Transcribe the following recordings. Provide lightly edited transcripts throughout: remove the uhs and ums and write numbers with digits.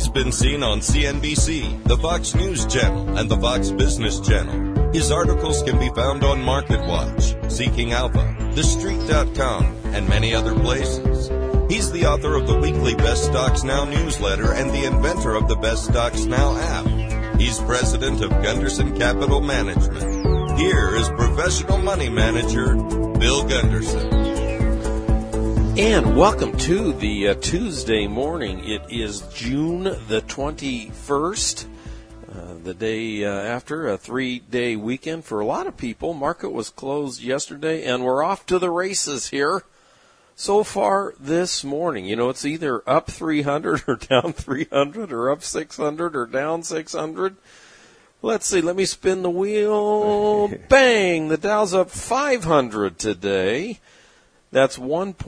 He's been seen on CNBC, the Fox News Channel, and the Fox Business Channel. His articles can be found on MarketWatch, Seeking Alpha, TheStreet.com, and many other places. He's the author of the weekly Best Stocks Now newsletter and the inventor of the Best Stocks Now app. He's president of Gunderson Capital Management. Here is professional money manager, Bill Gunderson. And welcome to the Tuesday morning. It is June the 21st, the day after a 3-day weekend for a lot of people. Market was closed yesterday, and we're off to the races here. So far this morning, you know, it's either up 300 or down 300 or up 600 or down 600. Let's see, let me spin the wheel. Bang! The Dow's up 500 today. That's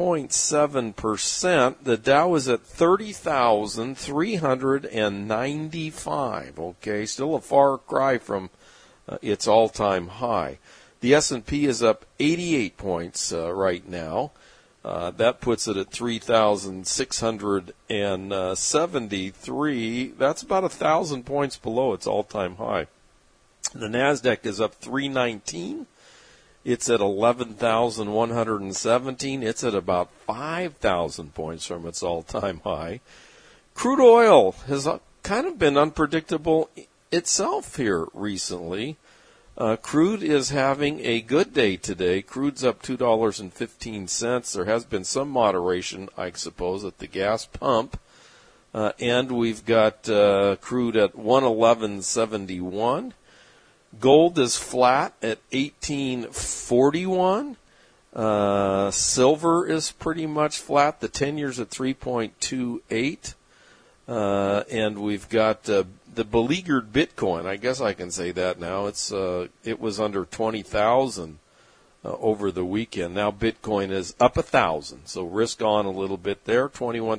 1.7%. The Dow is at 30,395. Okay, still a far cry from its all-time high. The S&P is up 88 points right now. That puts it at 3,673. That's about 1,000 points below its all-time high. The NASDAQ is up 319. It's at 11,117. It's at about 5,000 points from its all-time high. Crude oil has kind of been unpredictable itself here recently. Crude is having a good day today. Crude's up $2.15. There has been some moderation, I suppose, at the gas pump. And we've got crude at 111.71. Gold is flat at 1841. Silver is pretty much flat. The 10-year's at 3.28. And we've got the beleaguered Bitcoin. I guess I can say that now. It was under 20,000 over the weekend. Now Bitcoin is up 1,000. So risk on a little bit there.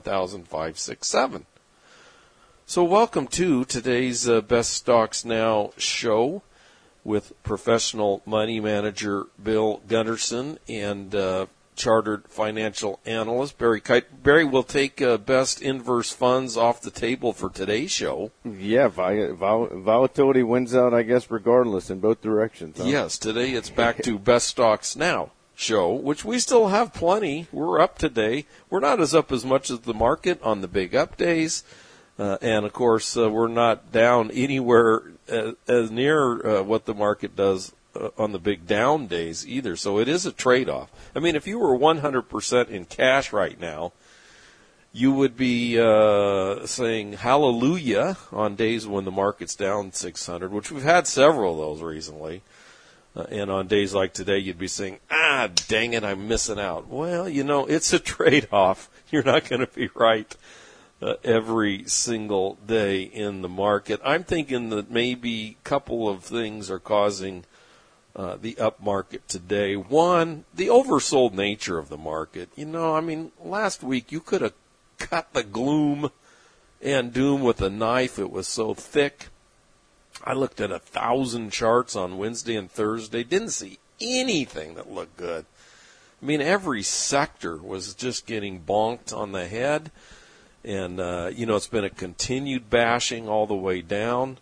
21,567. So welcome to today's Best Stocks Now show with professional money manager Bill Gunderson and chartered financial analyst Barry Kite. Barry will take best inverse funds off the table for today's show. Yeah, volatility wins out, I guess, regardless in both directions. Huh? Yes, today it's back to Best Stocks Now show, which we still have plenty. We're up today. We're not as up as much as the market on the big up days. And, of course, we're not down anywhere as near what the market does on the big down days either. So it is a trade-off. I mean, if you were 100% in cash right now, you would be saying hallelujah on days when the market's down 600, which we've had several of those recently. And on days like today, you'd be saying, dang it, I'm missing out. Well, you know, it's a trade-off. You're not going to be right every single day in the market. I'm thinking that maybe a couple of things are causing the up market today. One, the oversold nature of the market. You know, I mean, last week you could have cut the gloom and doom with a knife. It was so thick. I looked at 1,000 charts on Wednesday and Thursday. Didn't see anything that looked good. I mean, every sector was just getting bonked on the head. And, you know, it's been a continued bashing all the way down.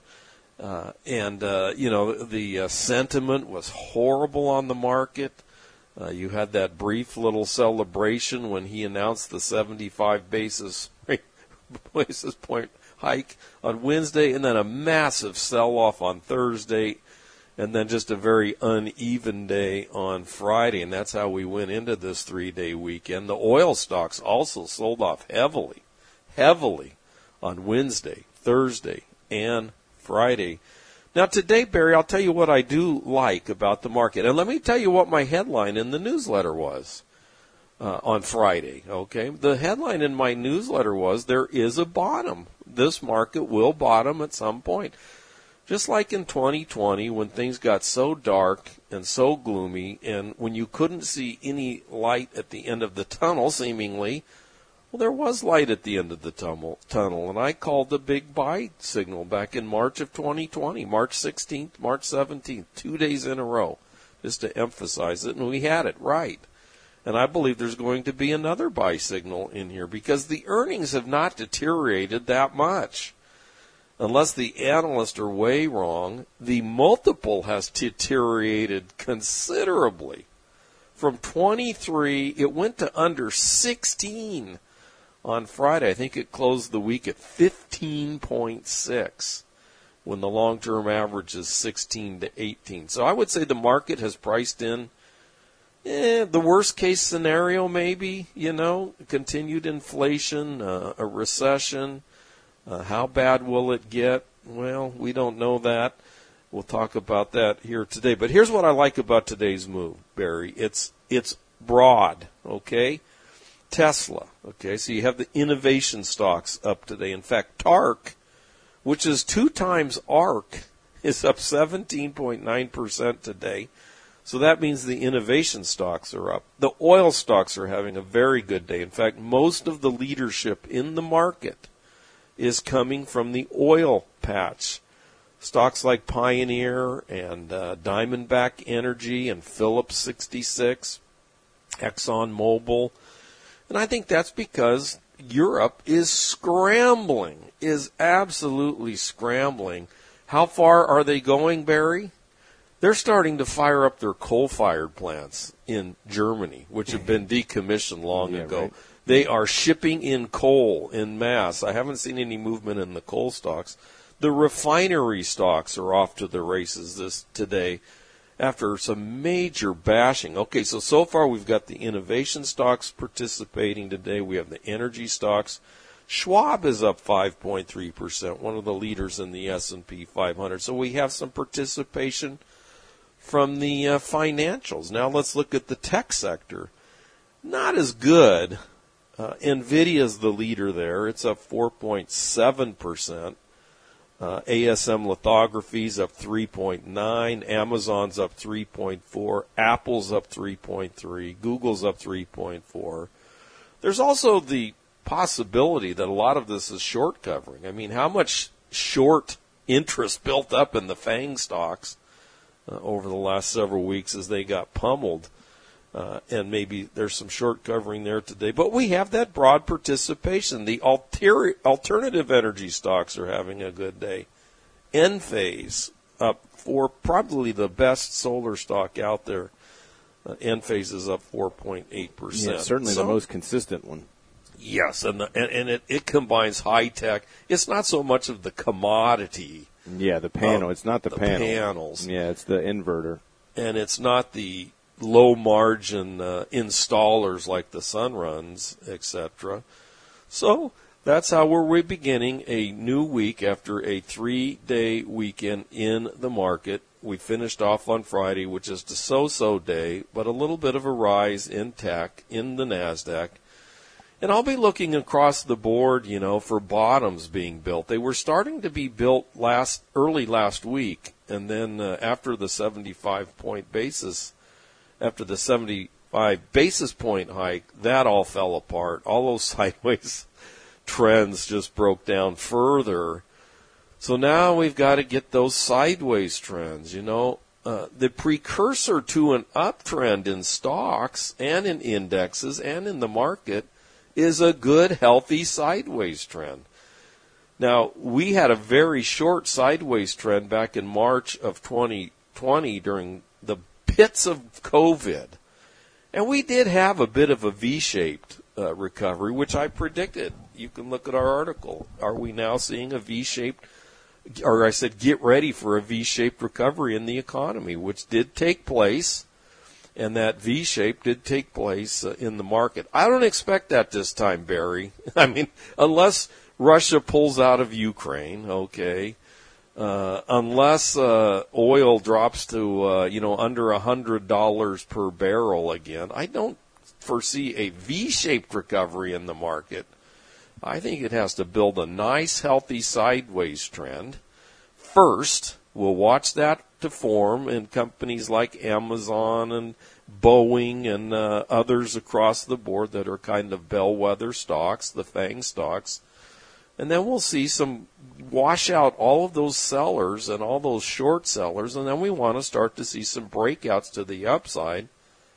You know, the sentiment was horrible on the market. You had that brief little celebration when he announced the 75 basis point hike on Wednesday, and then a massive sell-off on Thursday, and then just a very uneven day on Friday. And that's how we went into this 3-day weekend. The oil stocks also sold off heavily on Wednesday, Thursday, and Friday. Now today, Barry, I'll tell you what I do like about the market. And let me tell you what my headline in the newsletter was on Friday, okay? The headline in my newsletter was, there is a bottom. This market will bottom at some point. Just like in 2020 when things got so dark and so gloomy and when you couldn't see any light at the end of the tunnel, seemingly, well, there was light at the end of the tunnel, and I called the big buy signal back in March of 2020, March 16th, March 17th, 2 days in a row, just to emphasize it, and we had it right. And I believe there's going to be another buy signal in here because the earnings have not deteriorated that much. Unless the analysts are way wrong, the multiple has deteriorated considerably. From 23, it went to under 16 on Friday. I think it closed the week at 15.6 when the long-term average is 16 to 18. So I would say the market has priced in the worst-case scenario maybe, continued inflation, a recession. How bad will it get? Well, we don't know that. We'll talk about that here today. But here's what I like about today's move, Barry. It's broad, okay? Tesla, okay? So you have the innovation stocks up today. In fact, TARC, which is 2 times ARC, is up 17.9% today. So that means the innovation stocks are up. The oil stocks are having a very good day. In fact, most of the leadership in the market is coming from the oil patch. Stocks like Pioneer and Diamondback Energy and Phillips 66, ExxonMobil. And I think that's because Europe is scrambling, is absolutely scrambling. How far are they going, Barry? They're starting to fire up their coal-fired plants in Germany, which have been decommissioned long ago. Right. They are shipping in coal in mass. I haven't seen any movement in the coal stocks. The refinery stocks are off to the races today after some major bashing. Okay, so far we've got the innovation stocks participating today. We have the energy stocks. Schwab is up 5.3%, one of the leaders in the S&P 500. So we have some participation from the financials. Now let's look at the tech sector. Not as good. NVIDIA's the leader there. It's up 4.7%. ASM Lithography's up 3.9%. Amazon's up 3.4%. Apple's up 3.3%. Google's up 3.4%. There's also the possibility that a lot of this is short covering. I mean, how much short interest built up in the FANG stocks over the last several weeks as they got pummeled? And maybe there's some short covering there today. But we have that broad participation. The alternative energy stocks are having a good day. Enphase up for probably the best solar stock out there. Enphase is up 4.8%. Yeah, certainly the most consistent one. Yes, and it combines high tech. It's not so much of the commodity. Yeah, the panel. It's not the panel. Panels. Yeah, it's the inverter. And it's not the low-margin installers like the Sunruns, etc. So that's how we're beginning a new week after a 3-day weekend in the market. We finished off on Friday, which is the so-so day, but a little bit of a rise in tech in the NASDAQ. And I'll be looking across the board, for bottoms being built. They were starting to be built early last week, and then after the 75 basis point hike, that all fell apart. All those sideways trends just broke down further. So now we've got to get those sideways trends, the precursor to an uptrend in stocks and in indexes and in the market is a good, healthy sideways trend. Now, we had a very short sideways trend back in March of 2020 during the pits of COVID. And we did have a bit of a V-shaped recovery, which I predicted. You can look at our article. Are we now seeing a V-shaped, or I said get ready for a V-shaped recovery in the economy, which did take place. And that V-shape did take place in the market. I don't expect that this time, Barry. I mean, unless Russia pulls out of Ukraine, okay. Unless oil drops to, under $100 per barrel again, I don't foresee a V-shaped recovery in the market. I think it has to build a nice, healthy sideways trend. First, we'll watch that to form in companies like Amazon and Boeing and others across the board that are kind of bellwether stocks, the FANG stocks. And then we'll see some wash out all of those sellers and all those short sellers, and then we want to start to see some breakouts to the upside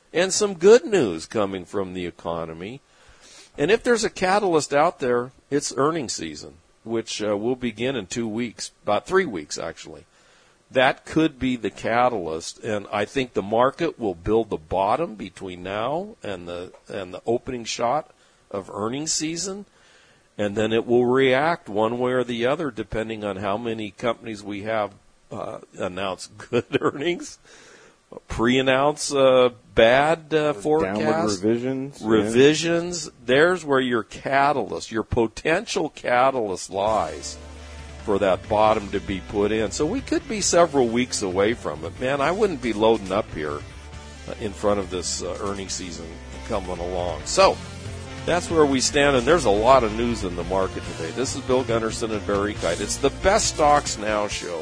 and some good news coming from the economy. And if there's a catalyst out there, it's earnings season, which will begin in 2 weeks, about 3 weeks actually. That could be the catalyst, and I think the market will build the bottom between now and the opening shot of earnings season, and then it will react one way or the other depending on how many companies we have announce good earnings, pre-announce bad forecasts, downward revisions. Yeah. There's where your catalyst, your potential catalyst lies for that bottom to be put in. So we could be several weeks away from it. Man, I wouldn't be loading up here in front of this earnings season coming along. So that's where we stand, and there's a lot of news in the market today. This is Bill Gunderson and Barry Kite. It's the Best Stocks Now show.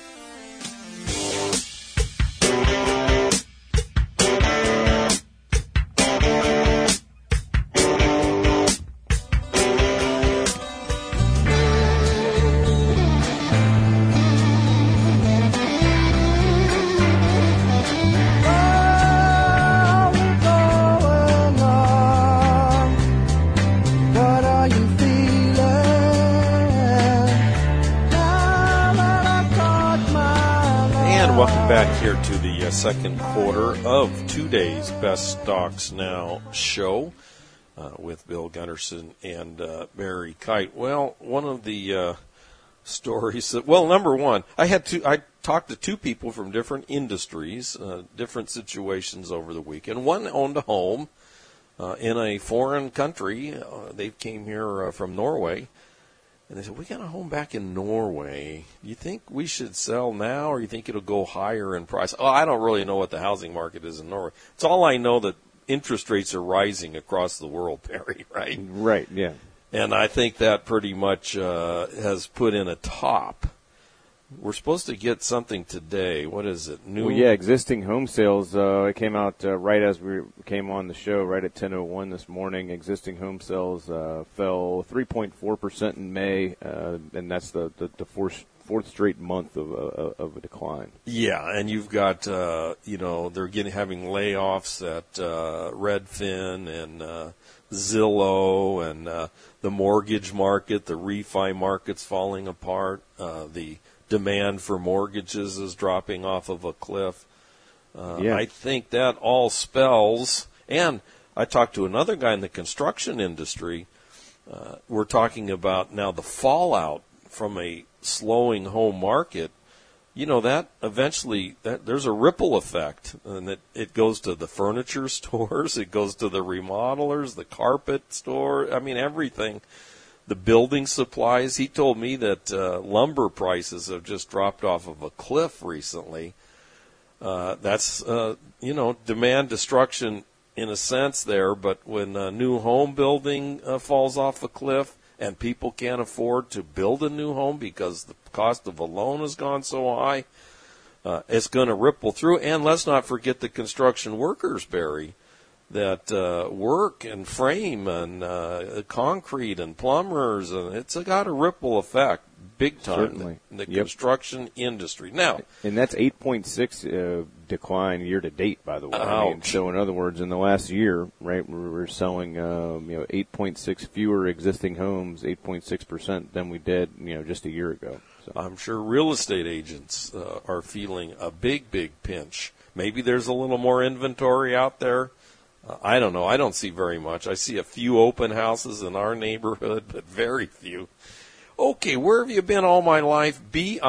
Back here to the second quarter of today's Best Stocks Now show with Bill Gunderson and Barry Kite. Well, one of the stories that, well, number one, I talked to two people from different industries, different situations over the weekend. One owned a home in a foreign country. They came here from Norway. And they said, we got a home back in Norway. Do you think we should sell now, or you think it'll go higher in price? Oh, I don't really know what the housing market is in Norway. It's all I know that interest rates are rising across the world, Perry, right? Right, yeah. And I think that pretty much has put in a top. We're supposed to get something today. What is it? Well, yeah, existing home sales. It came out right as we came on the show, right at 10:01 this morning. Existing home sales fell 3.4% in May, and that's the fourth straight month of a decline. Yeah, and you've got they're having layoffs at Redfin and Zillow, and the mortgage market, the refi market's falling apart. The demand for mortgages is dropping off of a cliff. I think that all spells, and I talked to another guy in the construction industry. We're talking about now the fallout from a slowing home market. That eventually, there's a ripple effect, and it goes to the furniture stores, it goes to the remodelers, the carpet store, everything. The building supplies. He told me that lumber prices have just dropped off of a cliff recently. That's, demand destruction in a sense there, but when a new home building falls off a cliff and people can't afford to build a new home because the cost of a loan has gone so high, it's going to ripple through. And let's not forget the construction workers, Barry, that work and frame and concrete and plumbers, and it's got a ripple effect big time in the construction industry. Now, and that's 8.6 decline year to date, by the way. So in other words, in the last year, right, we're selling 8.6 fewer existing homes, 8.6% than we did just a year ago. So I'm sure real estate agents are feeling a big pinch. Maybe there's a little more inventory out there. I don't know. I don't see very much. I see a few open houses in our neighborhood, but very few. Okay, where have you been all my life?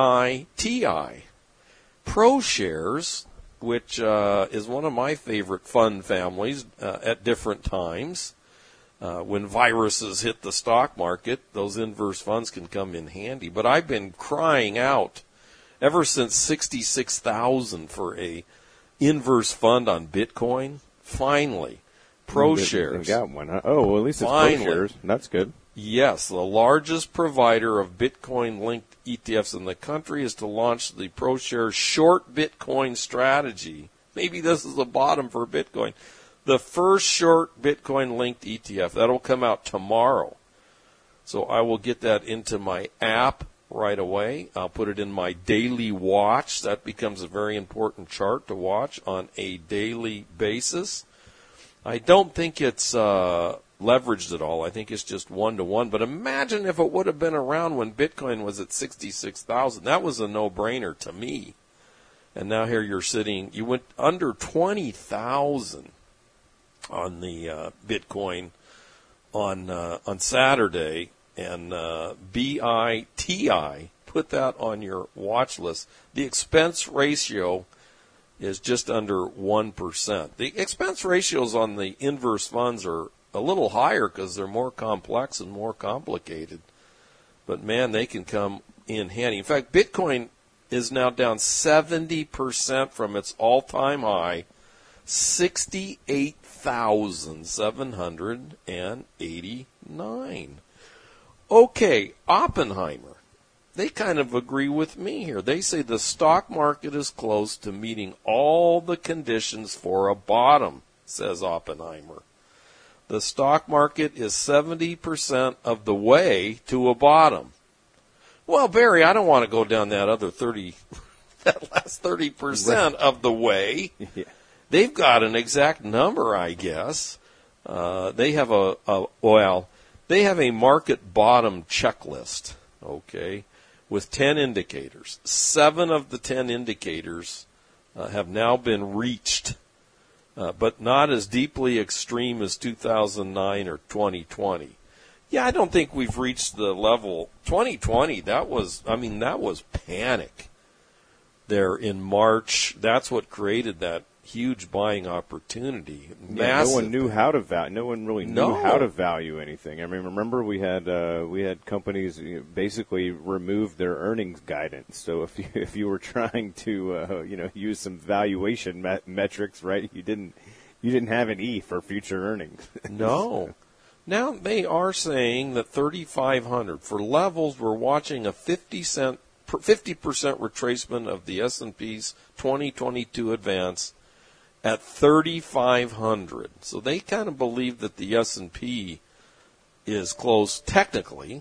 BITI. ProShares, which is one of my favorite fund families at different times. When viruses hit the stock market, those inverse funds can come in handy. But I've been crying out ever since 66,000 for a inverse fund on Bitcoin. Finally, ProShares. They got one. Huh? Oh, well, at least it's ProShares. That's good. Yes, the largest provider of Bitcoin-linked ETFs in the country is to launch the ProShares short Bitcoin strategy. Maybe this is the bottom for Bitcoin. The first short Bitcoin-linked ETF. That'll come out tomorrow. So I will get that into my app right away. I'll put it in my daily watch. That becomes a very important chart to watch on a daily basis. I don't think it's leveraged at all. I think it's just 1-to-1. But imagine if it would have been around when Bitcoin was at 66,000. That was a no-brainer to me. And now here you went under 20,000 on the Bitcoin on Saturday, and BITI, put that on your watch list. The expense ratio is just under 1%. The expense ratios on the inverse funds are a little higher because they're more complex and more complicated. But man, they can come in handy. In fact, Bitcoin is now down 70% from its all-time high, 68,789. Okay, Oppenheimer. They kind of agree with me here. They say the stock market is close to meeting all the conditions for a bottom, says Oppenheimer. The stock market is 70% of the way to a bottom. Well, Barry, I don't want to go down that other that last 30% of the way. Yeah. They've got an exact number, I guess. They have they have a market bottom checklist, okay, with 10 indicators. 7 of the 10 indicators have now been reached, but not as deeply extreme as 2009 or 2020. Yeah, I don't think we've reached the level. 2020, that was panic there in March. That's what created that huge buying opportunity. Yeah, no one knew how to value. No one really knew how to value anything. I mean, remember we had companies basically remove their earnings guidance. So if you were trying to use some valuation metrics, right? You didn't have an E for future earnings. No. Now they are saying that 3,500 for levels. We're watching a 50% retracement of the S&P's 2022 advance at 3,500. So they kind of believe that the S&P is close technically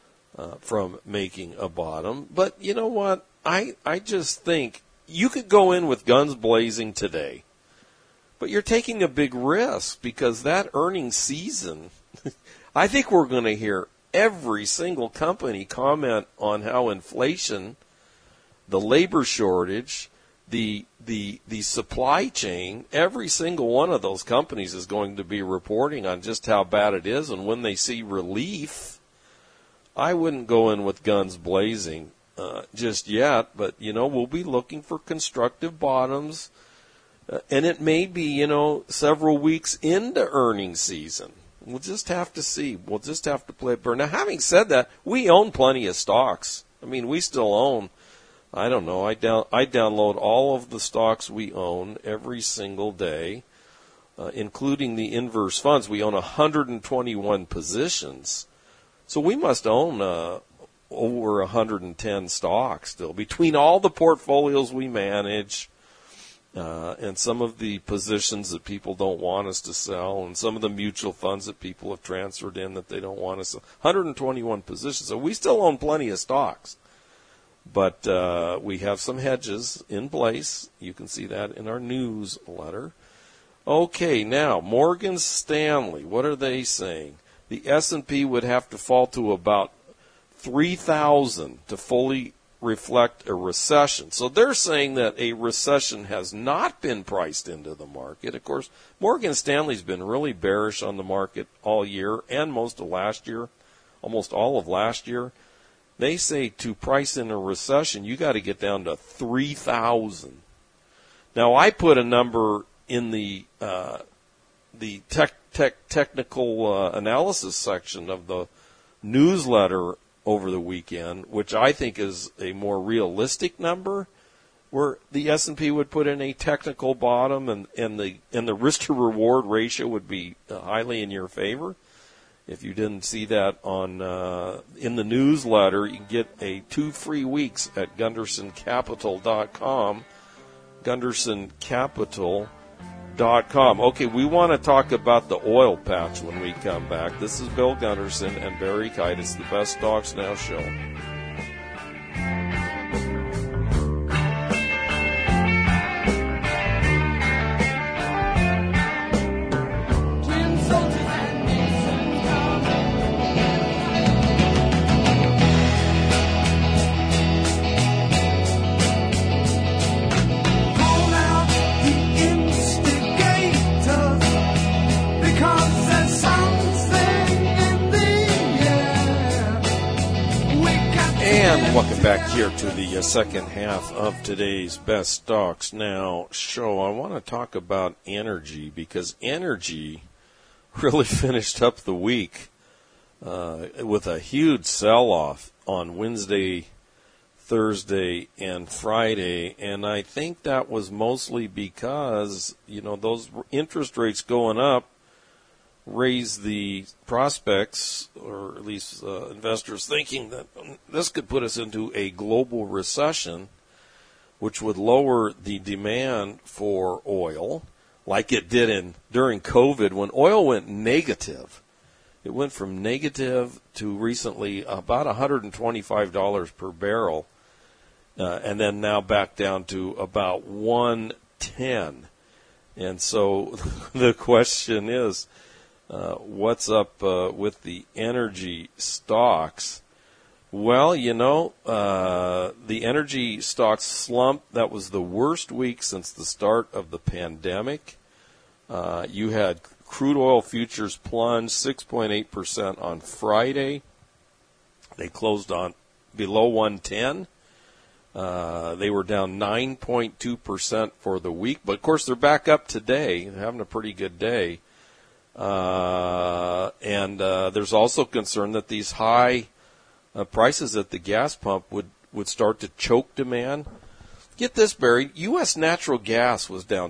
from making a bottom. But you know what? I just think you could go in with guns blazing today, but you're taking a big risk because that earnings season, I think we're going to hear every single company comment on how inflation, the labor shortage, the supply chain, every single one of those companies is going to be reporting on just how bad it is. And when they see relief, I wouldn't go in with guns blazing just yet. But, we'll be looking for constructive bottoms. And it may be, several weeks into earnings season. We'll just have to see. We'll just have to play it burn. Now, having said that, we own plenty of stocks. I mean, we still own, I don't know, I download all of the stocks we own every single day, including the inverse funds. We own 121 positions. So we must own over 110 stocks still. Between all the portfolios we manage, and some of the positions that people don't want us to sell, and some of the mutual funds that people have transferred in that they don't want us to sell. 121 positions. So we still own plenty of stocks. But we have some hedges in place. You can see that in our newsletter. Okay, now, Morgan Stanley, what are they saying? The S&P would have to fall to about 3,000 to fully reflect a recession. So they're saying that a recession has not been priced into the market. Of course, Morgan Stanley's been really bearish on the market all year and most of last year, almost all of last year. They say to price in a recession, you got to get down to 3,000. Now, I put a number in the technical analysis section of the newsletter over the weekend, which I think is a more realistic number, where the S&P would put in a technical bottom and the risk to reward ratio would be highly in your favor. If you didn't see that on in the newsletter, you can get 2 free weeks at GundersonCapital.com. GundersonCapital.com. Okay, we want to talk about the oil patch when we come back. This is Bill Gunderson and Barry Kite. It's the Best Stocks Now show. And welcome back here to the second half of today's Best Stocks Now show. I want to talk about energy because energy really finished up the week with a huge sell-off on Wednesday, Thursday, and Friday. And I think that was mostly because, those interest rates going up raise the prospects, or at least investors thinking that this could put us into a global recession, which would lower the demand for oil, like it did during COVID when oil went negative. It went from negative to recently about $125 per barrel, and then now back down to about $110. And so the question is, what's up with the energy stocks? Well, the energy stocks slumped. That was the worst week since the start of the pandemic. You had crude oil futures plunge 6.8% on Friday. They closed on below 110. They were down 9.2% for the week. But, of course, they're back up today. They're having a pretty good day. And there's also concern that these high prices at the gas pump would start to choke demand. Get this, Barry. U.S. natural gas was down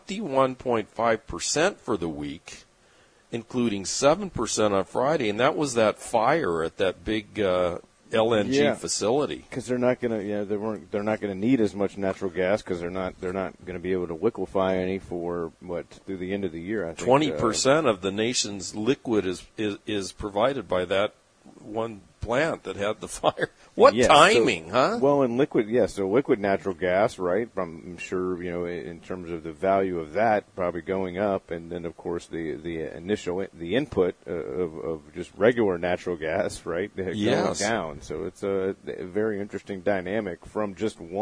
21.5% for the week, including 7% on Friday, and that was that fire at that big LNG facility. Because they're not going to, they're not going to need as much natural gas because they're not going to be able to liquefy any for through the end of the year. I think 20% of the nation's liquid is provided by that one plant that had the fire. What timing, huh? Well, in liquid, so liquid natural gas, right? I'm sure, in terms of the value of that, probably going up, and then of course the input of just regular natural gas, right, going down. So it's a very interesting dynamic from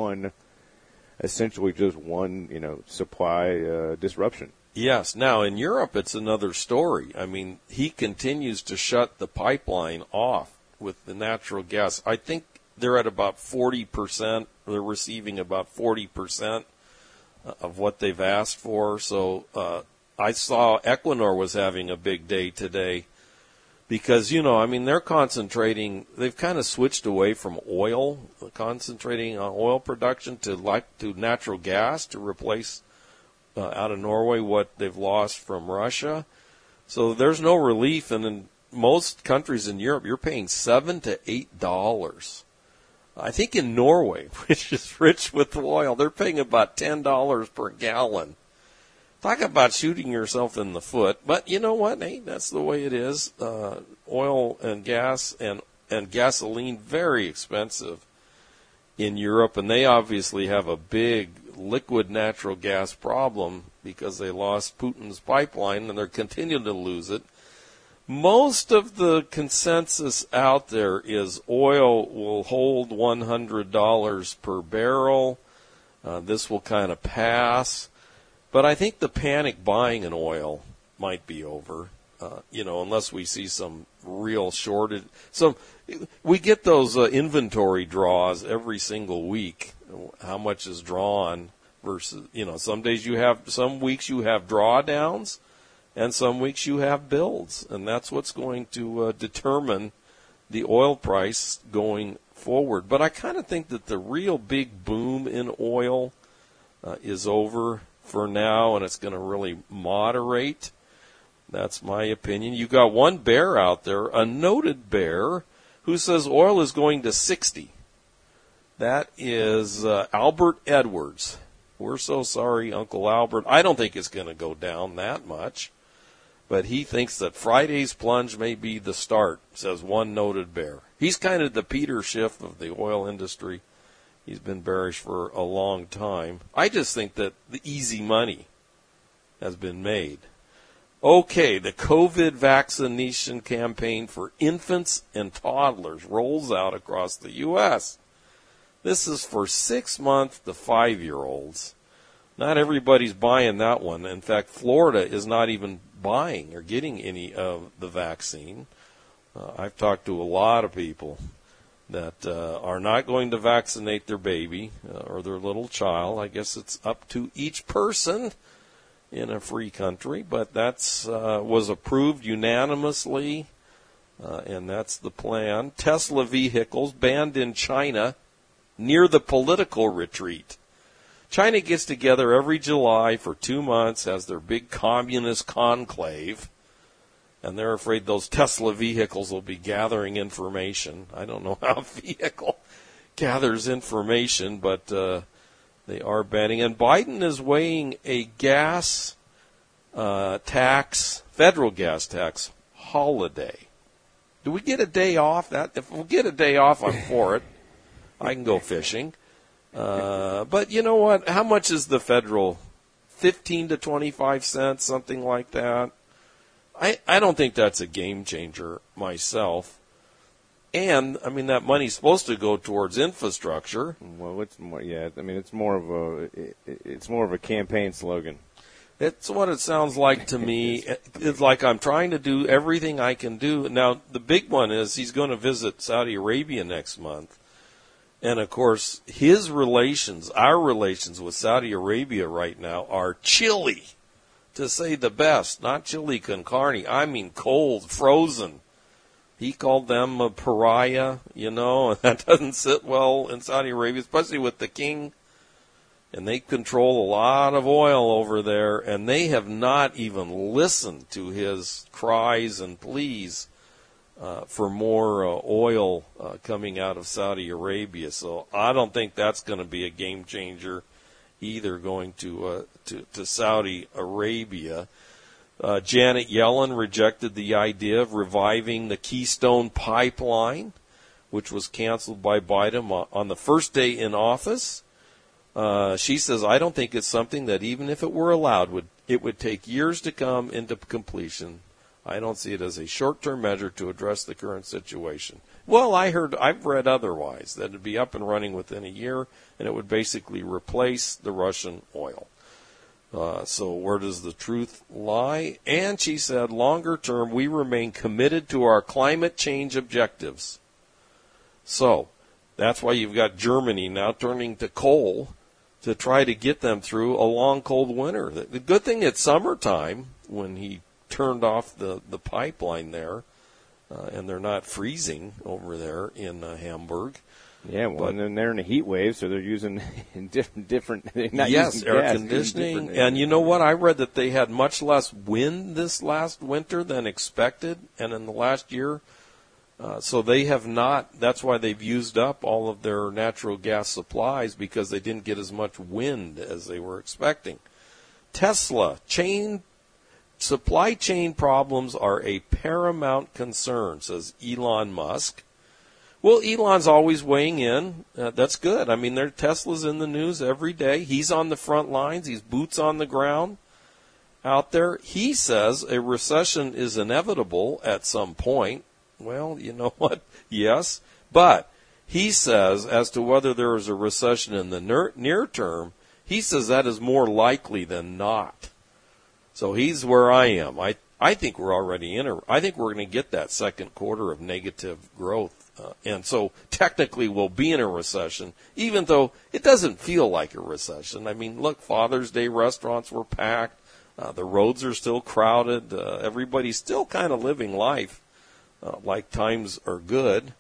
essentially just one supply disruption. Yes. Now, in Europe, it's another story. I mean, he continues to shut the pipeline off with the natural gas. I think they're at about 40%. They're receiving about 40% of what they've asked for. So I saw Equinor was having a big day today because, they're concentrating. They've kind of switched away from oil, concentrating on oil production to natural gas to replace out of Norway what they've lost from Russia. So there's no relief, and in most countries in Europe, you're paying $7 to $8. I think in Norway, which is rich with oil, they're paying about $10 per gallon. Talk about shooting yourself in the foot. But you know what? Hey, that's the way it is. Oil and gas and gasoline, very expensive in Europe, and they obviously have a big liquid natural gas problem because they lost Putin's pipeline and they're continuing to lose it. Most of the consensus out there is oil will hold $100 per barrel. This will kind of pass. But I think the panic buying in oil might be over, unless we see some real shortage. So we get those inventory draws every single week, how much is drawn versus, some weeks you have drawdowns. And some weeks you have builds, and that's what's going to determine the oil price going forward. But I kind of think that the real big boom in oil is over for now, and it's going to really moderate. That's my opinion. You got one bear out there, a noted bear, who says oil is going to 60. That is Albert Edwards. We're so sorry, Uncle Albert. I don't think it's going to go down that much. But he thinks that Friday's plunge may be the start, says one noted bear. He's kind of the Peter Schiff of the oil industry. He's been bearish for a long time. I just think that the easy money has been made. Okay, the COVID vaccination campaign for infants and toddlers rolls out across the U.S. This is for 6-month to 5-year-olds. Not everybody's buying that one. In fact, Florida is not even buying or getting any of the vaccine. I've talked to a lot of people that are not going to vaccinate their baby or their little child. I guess it's up to each person in a free country, but that's was approved unanimously, and that's the plan. Tesla vehicles banned in China near the political retreat. China gets together every July for 2 months, has their big communist conclave, and they're afraid those Tesla vehicles will be gathering information. I don't know how a vehicle gathers information, but they are banning. And Biden is weighing a gas tax, federal gas tax, holiday. Do we get a day off? If we get a day off, I'm for it. I can go fishing. But you know what? How much is the federal? 15 to 25 cents, something like that. I don't think that's a game changer myself. And I mean, that money's supposed to go towards infrastructure. Well, it's more, yeah. I mean, it's more of a campaign slogan. It's what it sounds like to me. It's like I'm trying to do everything I can do. Now, the big one is he's going to visit Saudi Arabia next month. And, of course, our relations with Saudi Arabia right now are chilly, to say the best. Not chili con carne. I mean cold, frozen. He called them a pariah, and that doesn't sit well in Saudi Arabia, especially with the king. And they control a lot of oil over there, and they have not even listened to his cries and pleas for more oil coming out of Saudi Arabia. So I don't think that's going to be a game changer either, going to Saudi Arabia. Janet Yellen rejected the idea of reviving the Keystone Pipeline, which was canceled by Biden on the first day in office. She says, I don't think it's something that even if it were allowed, it would take years to come into completion. I don't see it as a short-term measure to address the current situation. Well, I've read otherwise, that it'd be up and running within a year, and it would basically replace the Russian oil. So where does the truth lie? And she said, longer term, we remain committed to our climate change objectives. So that's why you've got Germany now turning to coal to try to get them through a long, cold winter. The good thing it's summertime when he turned off the pipeline there, and they're not freezing over there in Hamburg. Yeah, well, and then they're in a heat wave, so they're using different yes, air conditioning. And you know what? I read that they had much less wind this last winter than expected, and in the last year. So they have not, that's why they've used up all of their natural gas supplies, because they didn't get as much wind as they were expecting. Tesla, supply chain problems are a paramount concern, says Elon Musk. Well, Elon's always weighing in. That's good. I mean, Tesla's in the news every day. He's on the front lines. He's boots on the ground out there. He says a recession is inevitable at some point. Well, you know what? Yes. But he says as to whether there is a recession in the near term, he says that is more likely than not. So he's where I am. I think we're already I think we're going to get that second quarter of negative growth. And so technically we'll be in a recession, even though it doesn't feel like a recession. I mean, look, Father's Day restaurants were packed. The roads are still crowded. Everybody's still kind of living life like times are good.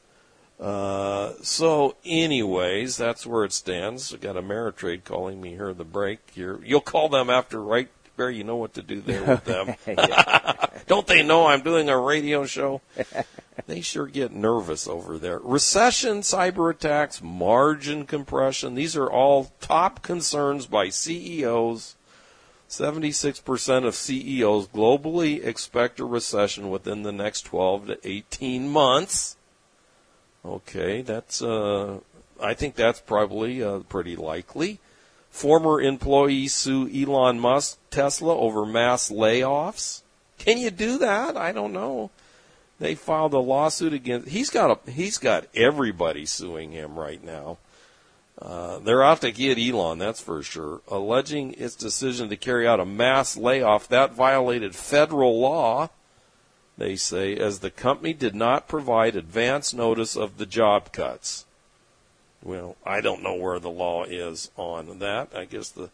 So anyways, that's where it stands. I got Ameritrade calling me here at the break. You'll call them after, right, Barry? You know what to do there with them. Don't they know I'm doing a radio show? They sure get nervous over there. Recession, cyber attacks, margin compression. These are all top concerns by CEOs. 76% of CEOs globally expect a recession within the next 12 to 18 months. Okay, I think that's probably pretty likely. Former employees sue Elon Musk, Tesla, over mass layoffs. Can you do that? I don't know. They filed a lawsuit against. He's got everybody suing him right now. They're out to get Elon, that's for sure, alleging its decision to carry out a mass layoff that violated federal law. They say, as the company did not provide advance notice of the job cuts. Well, I don't know where the law is on that. I guess the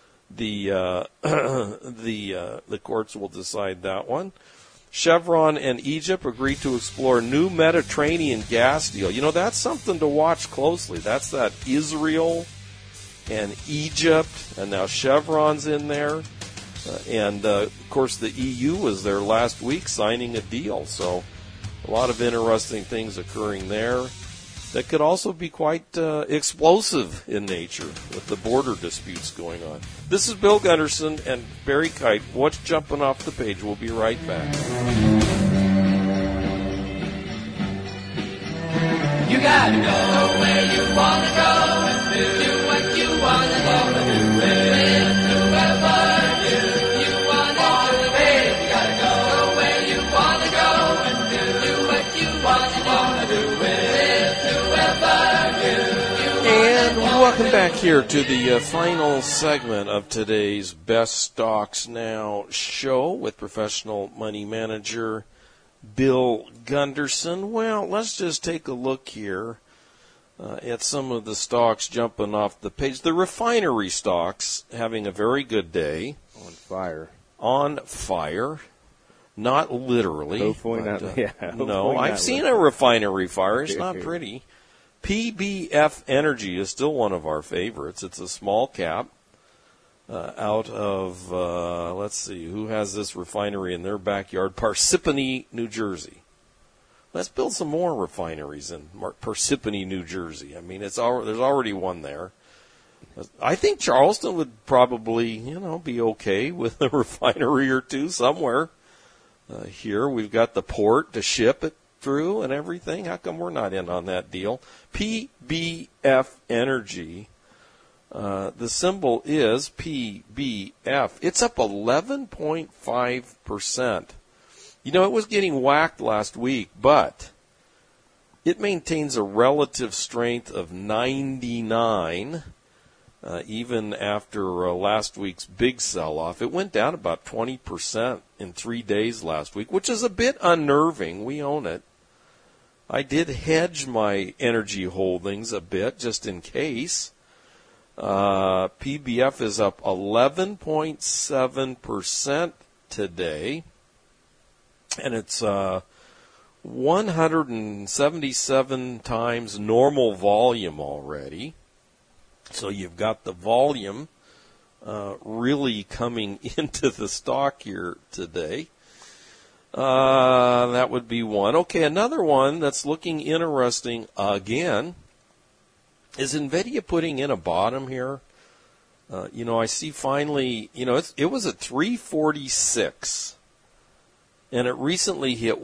courts will decide that one. Chevron and Egypt agreed to explore new Mediterranean gas deal. You know, that's something to watch closely. That's that Israel and Egypt, and now Chevron's in there. Of course, the EU was there last week signing a deal. So a lot of interesting things occurring there that could also be quite explosive in nature with the border disputes going on. This is Bill Gunderson and Barry Kite. What's jumping off the page? We'll be right back. You gotta go where you wanna go and do what you wanna do with whoever you wanna do with. You gotta go where you wanna go and do what you wanna do with whoever you And welcome back here to the final segment of today's Best Stocks Now show with professional money manager Bill Gunderson. Well, let's just take a look here at some of the stocks jumping off the page. The refinery stocks having a very good day. On fire. Not literally. Hopefully but, not. Yeah. No, I've seen a refinery fire. It's not pretty. PBF Energy is still one of our favorites. It's a small cap out of, let's see, who has this refinery in their backyard? Parsippany, New Jersey. Let's build some more refineries in Parsippany, New Jersey. I mean, there's already one there. I think Charleston would probably, be okay with a refinery or two somewhere. Here we've got the port to ship it through and everything. How come we're not in on that deal? PBF Energy. The symbol is PBF. It's up 11.5%. It was getting whacked last week, but it maintains a relative strength of 99, even after last week's big sell-off. It went down about 20% in 3 days last week, which is a bit unnerving. We own it. I did hedge my energy holdings a bit just in case. PBF is up 11.7% today, and it's 177 times normal volume already. So you've got the volume really coming into the stock here today. That would be one. Okay, another one that's looking interesting again is NVIDIA putting in a bottom here. I see finally, it was at 346, and it recently hit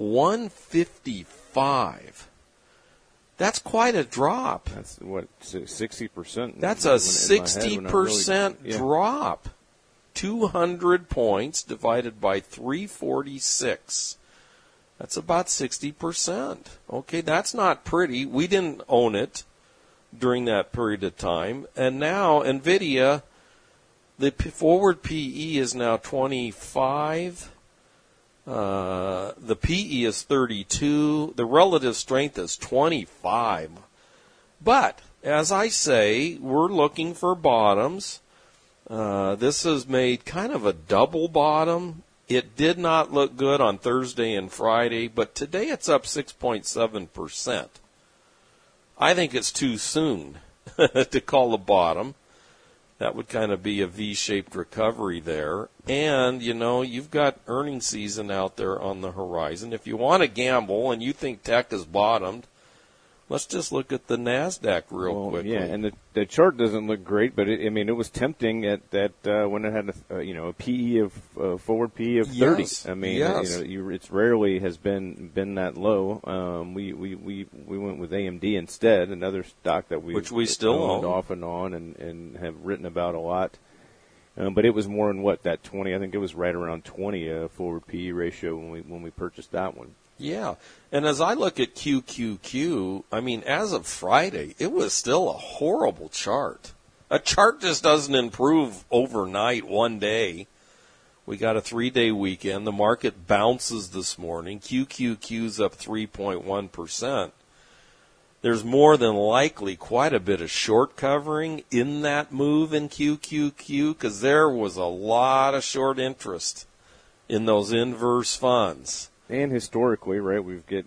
155. That's quite a drop. That's, 60%? That's a 60% drop. 200 points divided by 346. That's about 60%. Okay, that's not pretty. We didn't own it during that period of time. And now NVIDIA, the forward PE is now 25. The PE is 32. The relative strength is 25. But, as I say, we're looking for bottoms. This has made kind of a double bottom. It did not look good on Thursday and Friday, but today it's up 6.7%. I think it's too soon to call a bottom. That would kind of be a V-shaped recovery there. And, you've got earnings season out there on the horizon. If you want to gamble and you think tech has bottomed, let's just look at the NASDAQ real quickly. Yeah, and the chart doesn't look great, but it was tempting at that when it had a PE of forward PE of 30. Yes. I mean, yes. It's rarely has been that low. We went with AMD instead, another stock that which we still own off and on and have written about a lot. But it was more in that 20. I think it was right around 20 forward PE ratio when we purchased that one. Yeah, and as I look at QQQ, I mean, as of Friday, it was still a horrible chart. A chart just doesn't improve overnight, one day. We got a 3-day weekend. The market bounces this morning. QQQ's up 3.1%. There's more than likely quite a bit of short covering in that move in QQQ because there was a lot of short interest in those inverse funds. And historically, right,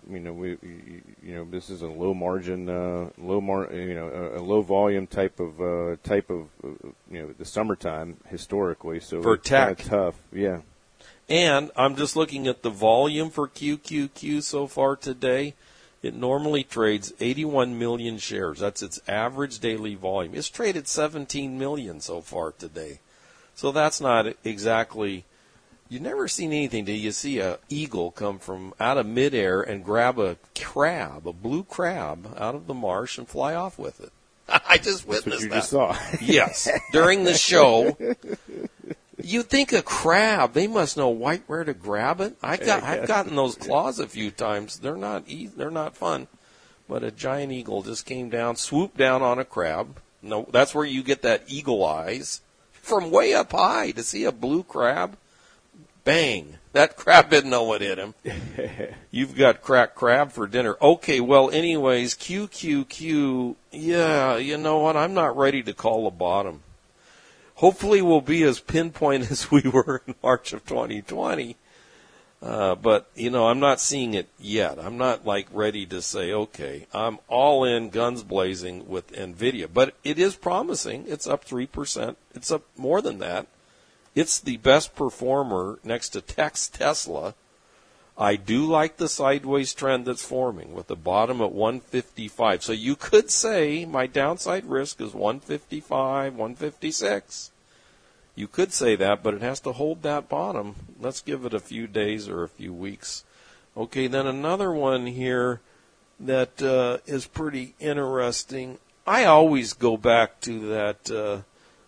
this is a low margin, a low volume type of the summertime historically. So for it's tech, kind of tough, yeah. And I'm just looking at the volume for QQQ so far today. It normally trades 81 million shares. That's its average daily volume. It's traded 17 million so far today. So that's not exactly. You've never seen anything till you see an eagle come from out of midair and grab a crab, a blue crab, out of the marsh and fly off with it. I just witnessed That's what you that. just saw. Yes, during the show. You think a crab? They must know where to grab it. I've gotten those claws a few times. They're not fun. But a giant eagle just came down, swooped down on a crab. No, that's where you get that eagle eyes from way up high to see a blue crab. Bang! That crab didn't know what hit him. You've got cracked crab for dinner. Okay, well, anyways, QQQ, yeah, you know what? I'm not ready to call a bottom. Hopefully we'll be as pinpoint as we were in March of 2020. But, I'm not seeing it yet. I'm not, ready to say, okay, I'm all in, guns blazing with NVIDIA. But it is promising. It's up 3%. It's up more than that. It's the best performer next to Tesla. I do like the sideways trend that's forming with the bottom at 155. So you could say my downside risk is 155, 156. You could say that, but it has to hold that bottom. Let's give it a few days or a few weeks. Okay, then another one here that is pretty interesting. I always go back to that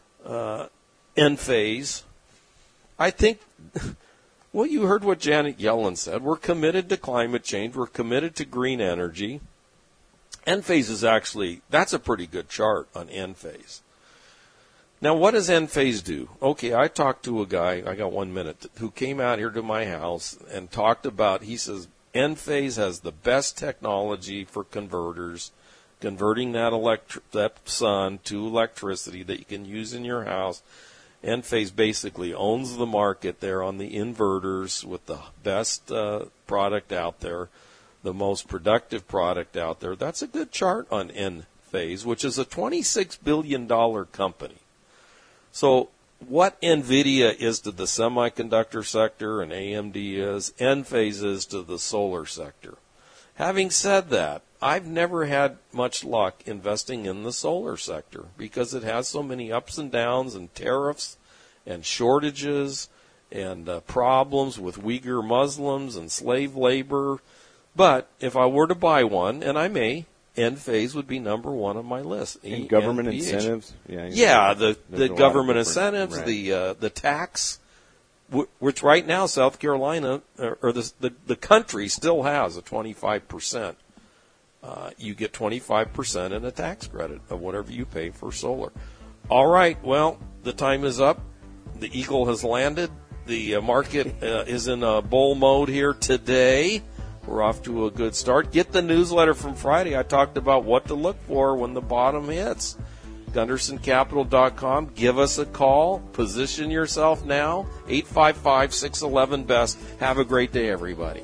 Enphase. I think, well, you heard what Janet Yellen said. We're committed to climate change. We're committed to green energy. Enphase is actually, that's a pretty good chart on Enphase. Now, what does Enphase do? Okay, I talked to a guy, I got 1 minute, who came out here to my house and talked about, he says, Enphase has the best technology for converters, converting that sun to electricity that you can use in your house. Enphase basically owns the market there on the inverters with the best product out there, the most productive product out there. That's a good chart on Enphase, which is a $26 billion company. So what NVIDIA is to the semiconductor sector and AMD is, Enphase is to the solar sector. Having said that, I've never had much luck investing in the solar sector because it has so many ups and downs and tariffs and shortages and problems with Uyghur Muslims and slave labor. But if I were to buy one, and I may, Enphase would be number one on my list. And government incentives? Yeah, the government incentives, right. the tax, which right now South Carolina, or the country still has a 25%. You get 25% in a tax credit of whatever you pay for solar. All right, well, the time is up. The eagle has landed. The market is in a bull mode here today. We're off to a good start. Get the newsletter from Friday. I talked about what to look for when the bottom hits. GundersonCapital.com. Give us a call. Position yourself now. 855-611-BEST. Have a great day, everybody.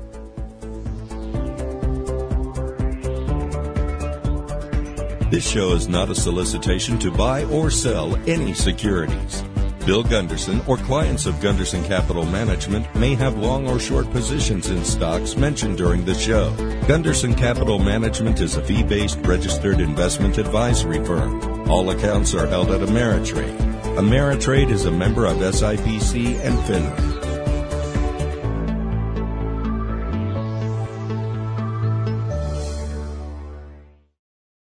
This show is not a solicitation to buy or sell any securities. Bill Gunderson or clients of Gunderson Capital Management may have long or short positions in stocks mentioned during the show. Gunderson Capital Management is a fee-based registered investment advisory firm. All accounts are held at Ameritrade. Ameritrade is a member of SIPC and FINRA.